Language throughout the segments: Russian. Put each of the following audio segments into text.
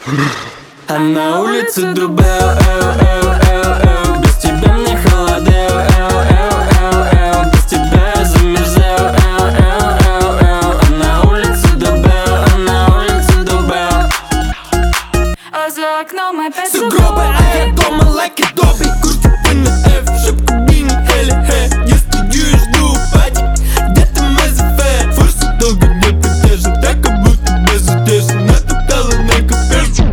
А на улице Дубэл, без тебя мне холодел, без тебя я замерзел, а на улице Дубэл, а на улице Дубэл. А за окном опять Сугробы, а я дома like it добрый. Куртик на F, шибко бини, хели, я стою и жду пати. Где-то МЗФ, форсы долго не придержит, так как будто безудержно натоптала на копеж.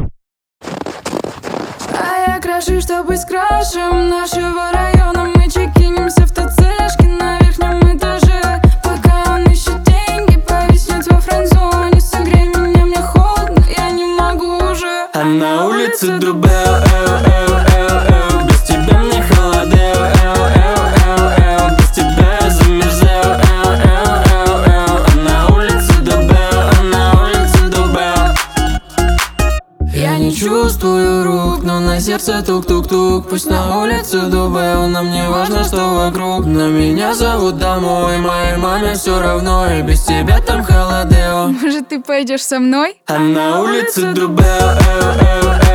А я крашу, чтобы с крашем нашего района. Мы чекинимся в ТЦшке на верхнем этаже. Пока он ищет деньги, повиснет во френдзоне. Согрей меня, мне холодно, я не могу уже. А на улице Дубэл, без тебя мне холодел, без тебя я замерзел, а на улице Дубэл, а на улице Дубэл. Я не чувствую рук, но на сердце тук-тук-тук. Пусть на улице Дубэл, но мне важно, что вокруг. Но меня зовут домой, моей маме все равно, и без тебя там холодел. Может, ты пойдешь со мной? А на улице Дубэл,